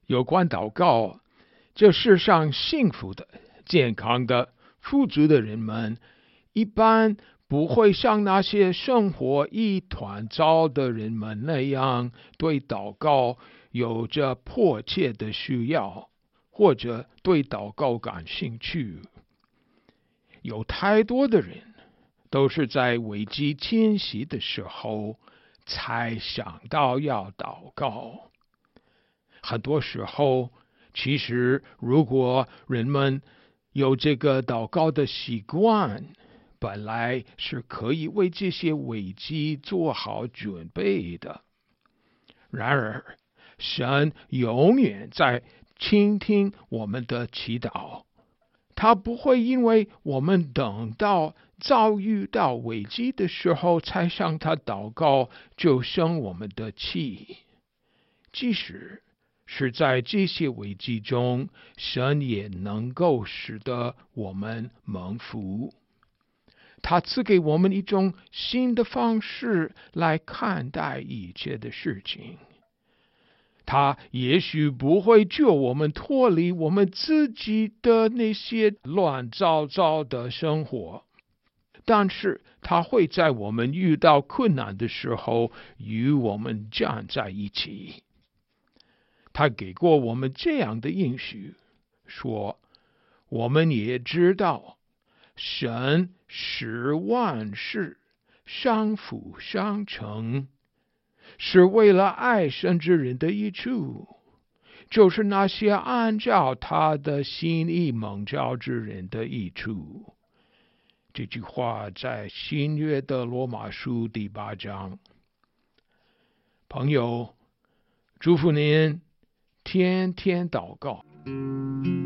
有关祷告，这世上幸福的、健康的、富足的人们，一般不会像那些生活一团糟的人们那样，对祷告有着迫切的需要，或者对祷告感兴趣。有太多的人都是在危机侵袭的时候才想到要祷告。很多时候，其实如果人们有这个祷告的习惯，本来是可以为这些危机做好准备的。然而，神永远在倾听我们的祈祷，他不会因为我们等到遭遇到危机的时候才向他祷告，就生我们的气。即使是在这些危机中，神也能够使得我们蒙福。他赐给我们一种新的方式来看待一切的事情。他也许不会救我们脱离我们自己的那些乱糟糟的生活，但是他会在我们遇到困难的时候与我们站在一起。他给过我们这样的应许，说我们也知道神使万事相辅相成，是为了爱神之人的益处，就是那些按照他的心意蒙召之人的益处。这句话在新约的罗马书第8章。朋友，祝福您天天祷告。